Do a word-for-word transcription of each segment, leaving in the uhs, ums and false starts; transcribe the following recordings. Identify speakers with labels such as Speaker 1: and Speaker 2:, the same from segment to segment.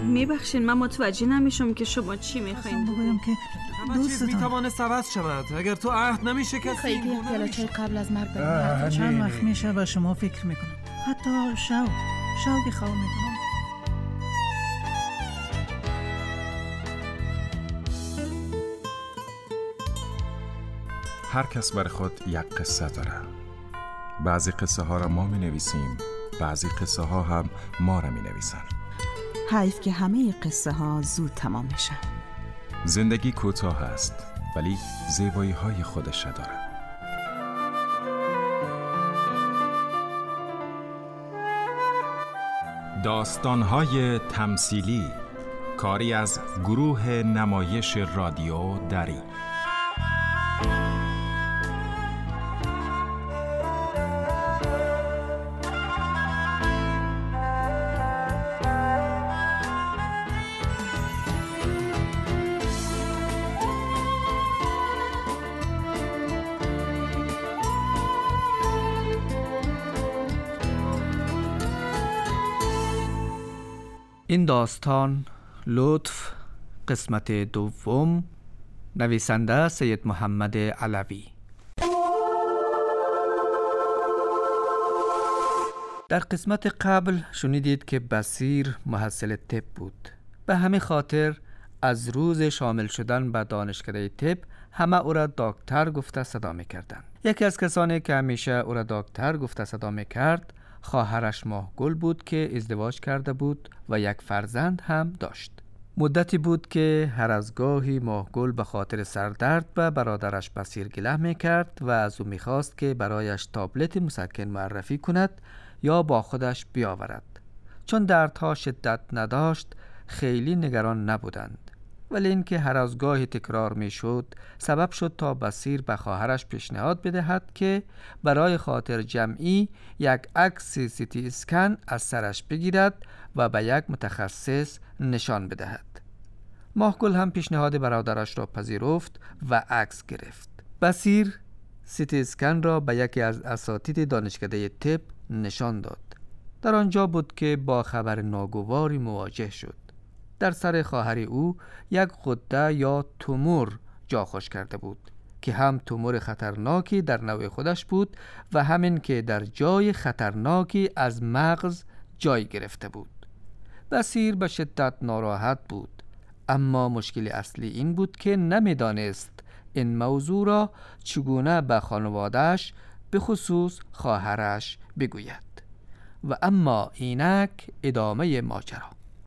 Speaker 1: میبخشین من متوجه نمیشم که شما چی میخواین
Speaker 2: بگویم که دوستتان
Speaker 3: میتوانست عوض شود اگر تو عهد نمیشه کسی
Speaker 4: خیلی پیالا چای قبل از مرگ بریم.
Speaker 2: چند وقت میشه و شما فکر میکنم حتی شو شو که خواه میکنم.
Speaker 5: هر کس برای خود یک قصه داره. بعضی قصه ها را ما می نویسیم، بعضی قصه ها هم ما را می نویسن.
Speaker 6: حیف که همه قصه ها زود تمام میشن.
Speaker 5: زندگی کوتاه است ولی زیبایی های خودش داره. داستان های تمثیلی، کاری از گروه نمایش رادیو دری.
Speaker 7: این داستان لطف، قسمت دوم، نویسنده سید محمد علوی. در قسمت قبل شنیدید که بصیر محصل طب بود. به همین خاطر از روز شامل شدن به دانشکده طب همه او را دکتر گفته صدا می‌کردند. یکی از کسانی که همیشه او را دکتر گفته صدا می‌کرد خواهرش ماهگل بود که ازدواج کرده بود و یک فرزند هم داشت. مدتی بود که هر از گاهی ماهگل به خاطر سردرد به برادرش بصیر گله می‌کرد و از او می‌خواست که برایش تابلت مسکن معرفی کند یا با خودش بیاورد. چون دردها شدت نداشت خیلی نگران نبودند، ولی اینکه هر از گاهی تکرار میشد سبب شد تا بصیر به خواهرش پیشنهاد بدهد که برای خاطر جمعی یک عکس سی تی اسکن از سرش بگیرد و به یک متخصص نشان بدهد. ماهگل هم پیشنهاد برادرش را پذیرفت و عکس گرفت. بصیر سی تی اسکن را به یکی از اساتید دانشکده طب نشان داد. در آنجا بود که با خبر ناگواری مواجه شد. در سر خواهر او یک غده یا تومور جا خوش کرده بود که هم تومور خطرناکی در نوع خودش بود و همین که در جای خطرناکی از مغز جای گرفته بود. بصیر به شدت ناراحت بود، اما مشکل اصلی این بود که نمیدانست این موضوع را چگونه به خانواده‌اش به خصوص خواهرش بگوید. و اما اینک ادامه ماجرا.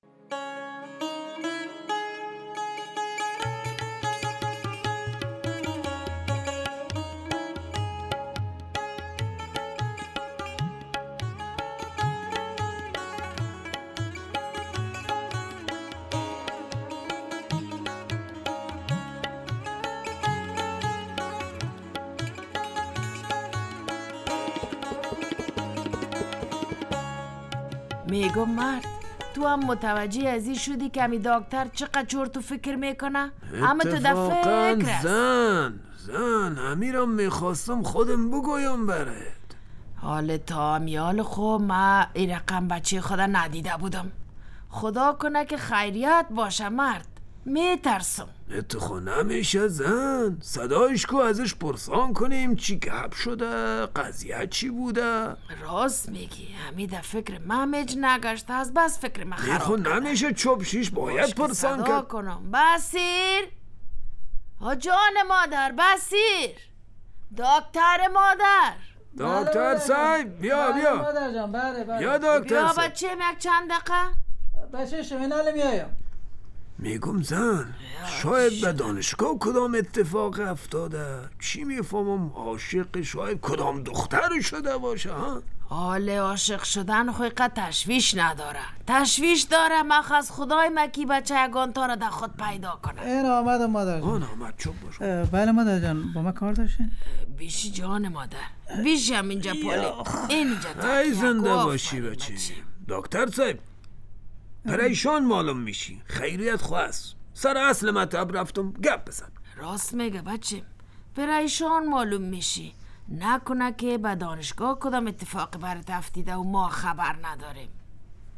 Speaker 4: میگم مرد، تو هم متوجه از این شدی که همی دکتر چقدر چرت و فکر میکنه؟ اما تو در فکر است.
Speaker 8: زن زن همیرم میخواستم خودم بگویم برد.
Speaker 4: حال تا میال خوب ما این رقم بچه خدا ندیده بودم. خدا کنه که خیریت باشه مرد، میترسم.
Speaker 8: اتخو نمیشه زن، صدایش کو ازش پرسان کنیم چی گپ شده، قضیه چی بوده.
Speaker 4: راست میگی، همین در فکر من میج نگشته از بس فکر من خراب
Speaker 8: خو نمیشه چوب شیش باید پرسان
Speaker 4: کرد. کنم بصیر، ها جان مادر، بصیر، دکتر مادر،
Speaker 8: دکتر صاحب بیا بیا
Speaker 2: مادر جان. بله بله
Speaker 8: بیا دکتر
Speaker 4: بیا
Speaker 8: صاحب.
Speaker 4: بچه یک چند دقیقه
Speaker 2: بچه شمینال میایم.
Speaker 8: میگم زن شاید به دانشگاه کدام اتفاق افتاده، چی میفهمم عاشق شاید کدام دختر شده باشه. ها
Speaker 4: حال عاشق شدن خویقه تشویش نداره، تشویش داره مخص خدای مکی بچه یگان تا را در خود پیدا کنه.
Speaker 2: این آمد مادر جان.
Speaker 8: آن آمد چوب باشه.
Speaker 2: بله مادر جان، با ما کار داشتین؟
Speaker 4: بیشی جان مادر، بیشی هم اینجا پالی اینجا.
Speaker 8: ای زنده باشی بچه. دکتر صاحب پریشان معلوم میشی، خیریت خواست. سر اصل مطلب رفتم گپ بزن.
Speaker 4: راست میگه بچه، پریشان معلوم میشی، نکنه که به دانشگاه کدام اتفاق برات افتیده و ما خبر نداریم.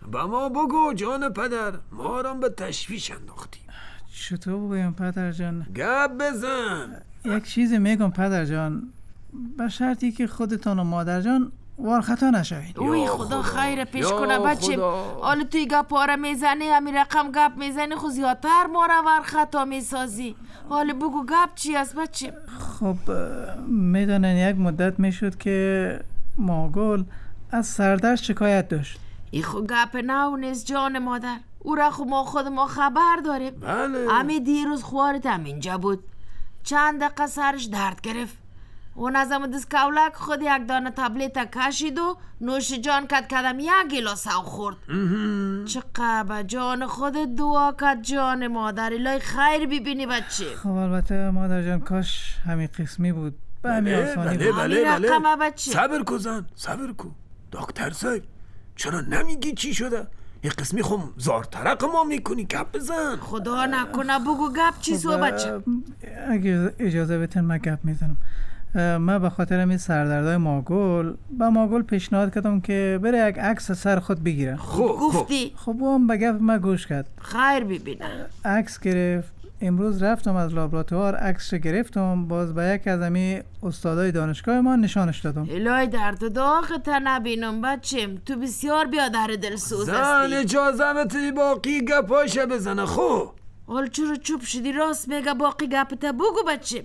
Speaker 8: با ما بگو جان پدر، ما را به تشویش انداختی.
Speaker 2: چطور بگویم پدر جان؟
Speaker 8: گپ بزن.
Speaker 2: یک چیزی میگم پدر جان، به شرطی که خودتان و مادر جان وارخطا نشوید.
Speaker 4: اوی خدا خیر پیش کنه بچه. حالا توی گپ ها را میزنی، همین رقم گپ میزنی، خود زیادتر ما را وارخطا میسازی. حالا بگو گپ چی است بچه؟
Speaker 2: خب میدانن یک مدت میشد که ماگل از سردرد شکایت داشت.
Speaker 4: ای خود گپ نو نیست جان مادر، او را خود ما خود ما خبر داریم.
Speaker 8: بله.
Speaker 4: همین دیروز خوارت هم اینجا بود، چند دقیقه سرش درد گرفت. اون از همون دست کولک خود یک دانه تبلیت کشید و نوش جان کد کدم یک گلاس او خورد. چقدر به جان خود دعا کد جان مادر، الهی خیر ببینی بچه.
Speaker 2: خب البته مادر جان کاش همین قسمی بود، به همین آسانی
Speaker 8: بله
Speaker 2: بود.
Speaker 8: بله
Speaker 4: همین
Speaker 8: بله.
Speaker 4: رقم بچه.
Speaker 8: صبر کو زن، صبر کو. دکتر صاحب چرا نمیگی چی شده؟ این قسمی خم زار ترق ما میکنی، گپ بزن.
Speaker 4: خدا نکنه بگو گپ چی سو بچه.
Speaker 2: اگه اجازه بتن من گپ میزنم. من به خاطر این سردردهای ماگل با ماگل پیشنهاد کردم که بره یک عکس سر خود بگیره.
Speaker 8: خب
Speaker 4: گفتی
Speaker 2: خب او هم به گپ من گوش کرد،
Speaker 4: خیر ببینه.
Speaker 2: عکس گرفت. امروز رفتم از لابراتوار عکسش گرفتم، باز به یک از امی استادای دانشگاه ما نشانش دادم.
Speaker 4: الهی درد داغت نبینم بچم، تو بسیار بیادر دلسوز
Speaker 8: زن
Speaker 4: هستی.
Speaker 8: اجازه بتی باقی گپاشه بزنه. خب
Speaker 4: حال چرا چوب شدی؟ راست میگه باقی گپت بگو بچم.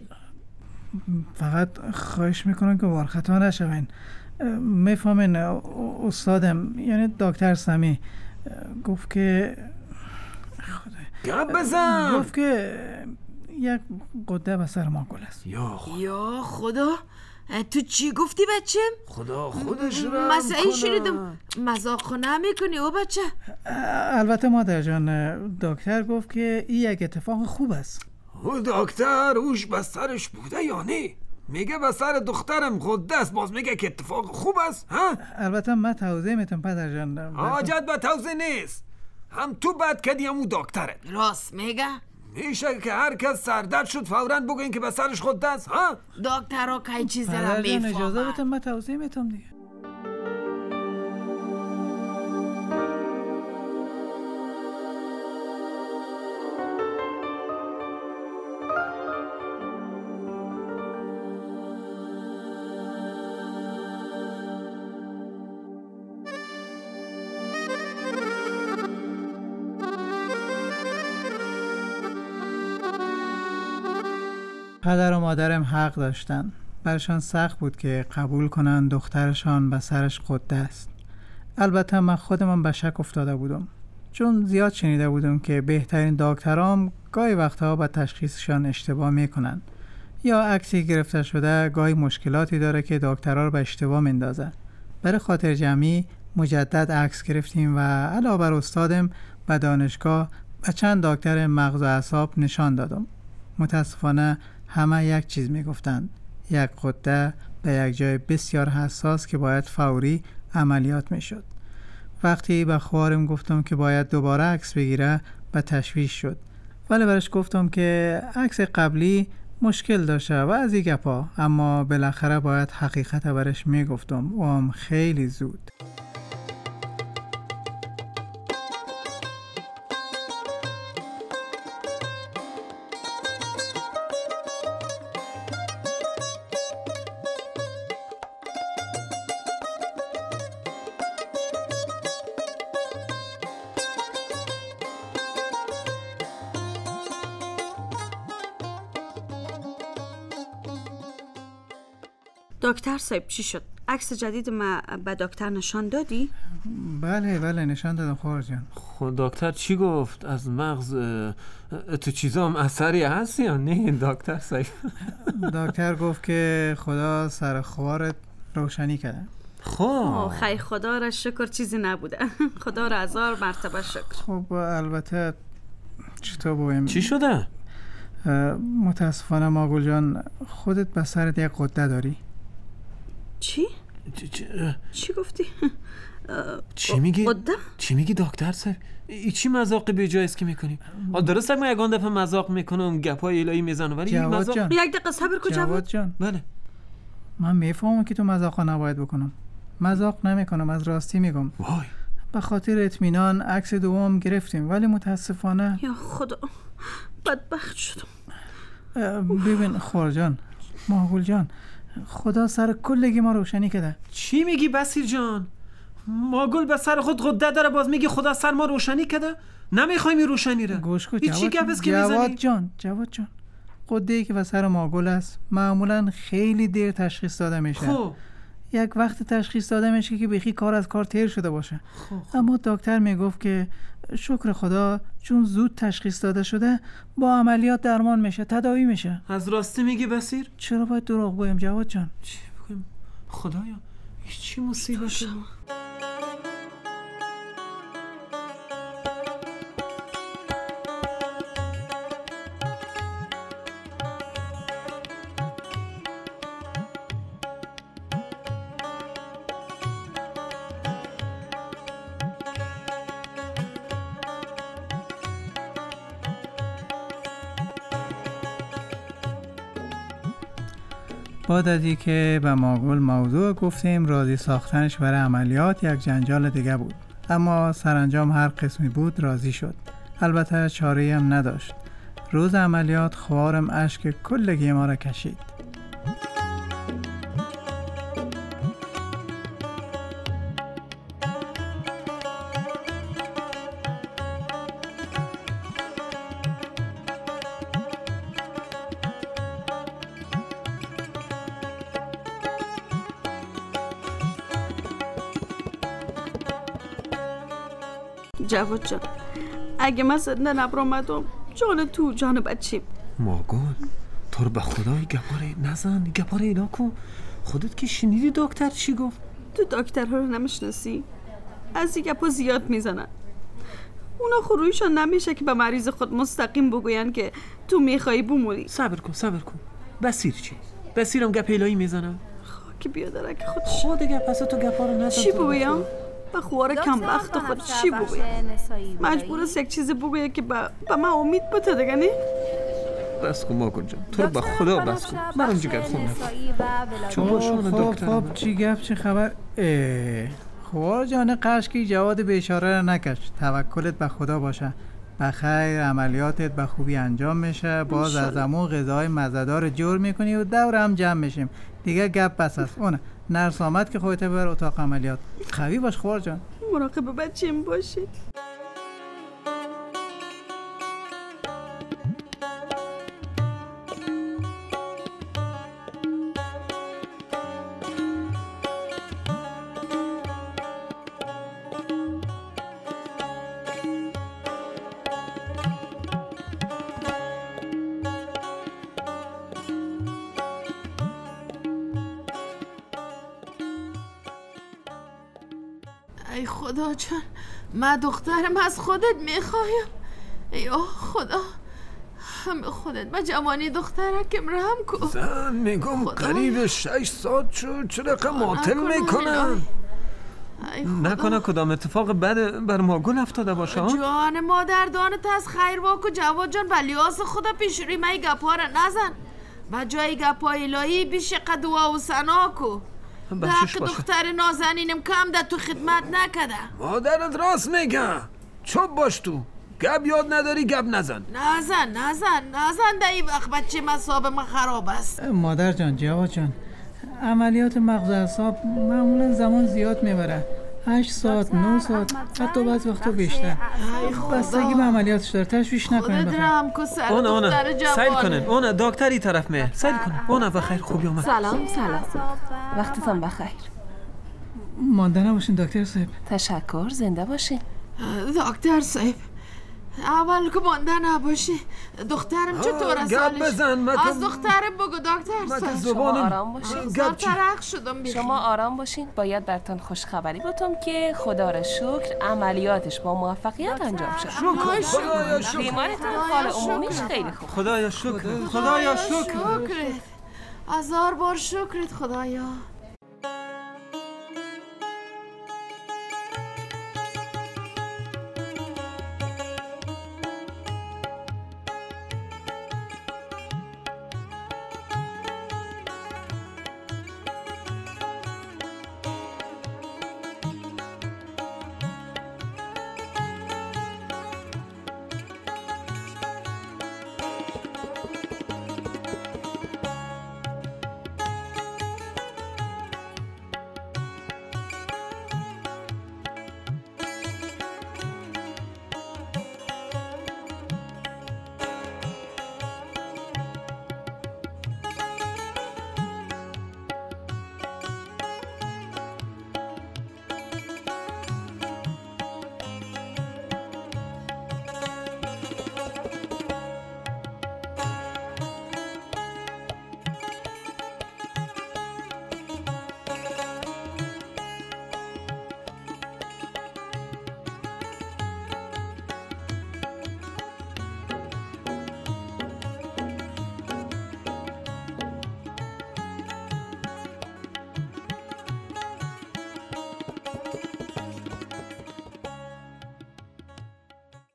Speaker 2: فقط خواهش میکنم که وارخطا نشوین. میفهمین استادم یعنی دکتر سمی گفت که
Speaker 8: گپ بزن.
Speaker 2: گفت که یک قده به سر ماگل است.
Speaker 8: یا خدا.
Speaker 4: یا خدا، تو چی گفتی بچم؟
Speaker 8: خدا خودش رحم
Speaker 4: مسئله
Speaker 8: کنه.
Speaker 4: شنیدم مذاق نمیکنی او بچه؟
Speaker 2: البته مادر جان دکتر گفت که این یک اتفاق خوب است.
Speaker 8: او دکتر اوش به سرش بوده یا نه؟ میگه به سر دخترم خود است، باز میگه که اتفاق خوب است. ها؟
Speaker 2: البته من توضیح میتونم پدر جان.
Speaker 8: حاجت به توضیح نیست، هم تو بد کدی هم او دکتره.
Speaker 4: راست میگه؟
Speaker 8: میشه که هر کس سردرد شد فوراً بگوین که به سرش خود است. ها؟
Speaker 4: دکتر ها که چیز را
Speaker 2: پدر جان اجازه
Speaker 4: میفهمن.
Speaker 2: بتون من توضیح میتونم دیگه. پدر و مادرم حق داشتن. برشان سخت بود که قبول کنن دخترشان به سرش قده است. البته من خودم به شک افتاده بودم، چون زیاد شنیده بودم که بهترین دکترام گاهی وقتها به تشخیصشان اشتباه میکنن، یا عکسی گرفته شده گاهی مشکلاتی داره که دکترها رو به اشتباه میندازه. برای خاطر جمعی مجدد عکس گرفتیم و علاوه بر استادم به دانشگاه به چند دکتر مغز و اعصاب نشان دادم. متاسفانه همه یک چیز میگفتند، یک قده به یک جای بسیار حساس که باید فوری عملیات میشد. وقتی به خواهرم گفتم که باید دوباره عکس بگیره به تشویش شد، ولی برش گفتم که عکس قبلی مشکل داشته و از این گپا، اما بالاخره باید حقیقت برش میگفتم و هم خیلی زود.
Speaker 1: دکتر صاحب چی شد؟ عکس جدید ما به دکتر نشان دادی؟
Speaker 2: بله بله نشان دادم خواهر جان.
Speaker 3: خب دکتر چی گفت؟ از مغز تو چیزا هم اثری هست یا نه دکتر صاحب؟
Speaker 2: دکتر گفت که خدا سر خوارت روشنی کرده.
Speaker 3: خب
Speaker 1: خیلی خدا را شکر چیزی نبوده. خدا را هزار مرتبه شکر.
Speaker 2: خب البته چطور بگویم؟
Speaker 3: چی شده؟
Speaker 2: متاسفانه ماگل جان خودت به سرت یک قده داری.
Speaker 1: چی؟
Speaker 3: چی, چی,
Speaker 1: چی گفتی؟
Speaker 3: چی میگی؟
Speaker 1: قده؟
Speaker 3: چی میگی دکتر صاحب؟ ای چی مذاق به جای است که میکنی؟ درسته ما یگان دفعه مذاق میکنم گپای الهی میزنم ولی این مذاق
Speaker 2: جان.
Speaker 1: یک دقیقه صبر کن
Speaker 2: جواد
Speaker 1: جواد
Speaker 2: جان.
Speaker 3: بله
Speaker 2: من میفهمم که تو مذاق نباید بکنم. مذاق نمیکنم، از راستی میگم.
Speaker 3: وای
Speaker 2: به خاطر اطمینان عکس دوم گرفتیم، ولی متاسفانه
Speaker 1: یا خدا بدبخت شدم.
Speaker 2: ببین خوار جان، ماگل جان، خدا سر کلگی ما روشنی کرده.
Speaker 3: چی میگی بصیر جان؟ ماگل به سر خود قده داره، باز میگی خدا سر ما روشنی کرده؟ نمیخوایم این روشنی رو.
Speaker 2: گوش کن
Speaker 3: چی گپ است که
Speaker 2: جواد
Speaker 3: میزنی؟
Speaker 2: جان، جواد جان، قده‌ای که به سر ماگل است معمولا خیلی دیر تشخیص داده میشه.
Speaker 3: خب
Speaker 2: یک وقت تشخیص داده میشه که بیخی کار از کار تیر شده باشه.
Speaker 3: خب
Speaker 2: اما دکتر میگفت که شکر خدا چون زود تشخیص داده شده با عملیات درمان میشه، تداوی میشه.
Speaker 3: از راستی میگی بصیر؟
Speaker 2: چرا باید دروغ بگیم جواد جان؟
Speaker 3: چی بگیم؟ خدایا این چی مصیبته؟
Speaker 2: بعد از اینکه به ماگل موضوع گفتیم، راضی ساختنش برای عملیات یک جنجال دیگه بود، اما سرانجام هر قسمی بود راضی شد. البته چاره‌ای هم نداشت. روز عملیات خوارم اشک کلگی ما را کشید.
Speaker 1: جواد جان، اگه من زنده نبرامدم جان تو جان بچیم.
Speaker 3: ماگل تو رو به خدای گپاره نزن، گپاره اینا کن. خودت که شنیدی دکتر چی گفت؟
Speaker 1: تو دکترها رو نمیشناسی؟ از این گپا زیاد میزنن. اونا خرویشان نمیشه که به مریض خود مستقیم بگوین که تو میخوایی بموری.
Speaker 3: صبر کن صبر کن. بصیر چی؟ بصیرم گپ الهی میزنم.
Speaker 1: خاک بیادره که خود
Speaker 3: خود گپ پس تو گپا رو نزن.
Speaker 1: چی بگویم؟ به خوار کم بخت خود چی بگویم؟ مجبور است یک چیز بگویم که به من امید بده دیگه نه؟
Speaker 3: بس کن ماگل جان، تو رو به خدا بس کن. برام جگر خون نکن. چون باشون دکتر
Speaker 2: خب چی گپ چه خبر؟ خوار جان قشکی جواد بیچاره را نکش. توکلت به خدا باشه. بخیر عملیاتت به خوبی انجام میشه. باز از امون غذای مزه‌دار جور میکنی و دور هم جمع میشیم دیگه. گپ بس است. اون نرس آمد که خودت ببر اتاق عملیات. قوی باش خوار جان.
Speaker 1: مراقب بچه‌م باشی.
Speaker 4: ای خدا جان، من دخترم از خودت میخوایم. ای آه خدا، همه خودت به جوانی دخترکم رحم کن.
Speaker 8: زن میگم قریب شش ساعت شد، چرا که معطل میکنن؟
Speaker 3: نکنه کدام اتفاق بد بر ماگل افتاده باشه؟
Speaker 4: جان مادر دانت از خیر واکو جواد جان، بلیاس خدا پیش روی من گپا را نزن. با جای گپا الهی بیش قدوا و سنا کو.
Speaker 3: بچش باشه.
Speaker 4: دختر نازنینم کم ده تو خدمت نکده.
Speaker 8: مادرت راست میگه. چوب باش تو. گپ یاد نداری گپ نزن.
Speaker 4: نزن نزن نزن ده این وقت بچه مصاب ما خراب است.
Speaker 2: مادر جان، جواد جان، عملیات مغز اعصاب معمولا زمان زیاد میبره. هشت ساعت، نه ساعت، حتی بعض وقتا بیشتر. بستگی به عملیاتش داره. تشویش نکنین بخیر.
Speaker 3: اون اون سیل کنن. اون دکتری طرف میه. سیل کنن. اون بخیر خوبی اومد.
Speaker 9: سلام سلام. وقتتون بخیر.
Speaker 2: مانده نباشین دکتر صاحب.
Speaker 9: تشکر، زنده باشین.
Speaker 4: دکتر صاحب اول که مانده نباشی. دخترم چطور است
Speaker 8: گپ بزن.
Speaker 4: از دخترم بگو دکتر صاحب.
Speaker 9: شما آرام باشین.
Speaker 4: زبطرق شدم بیخی.
Speaker 9: شما آرام باشین. باید براتون خوشخبری بتونم که خدا را شکر عملیاتش با موفقیت انجام شد.
Speaker 8: شکر خدایا شکر.
Speaker 9: بیمارتون حال عمومیش خیلی خوب.
Speaker 3: خدایا شکر. خدایا شکر.
Speaker 4: شکرت هزار بار شکرت خدایا.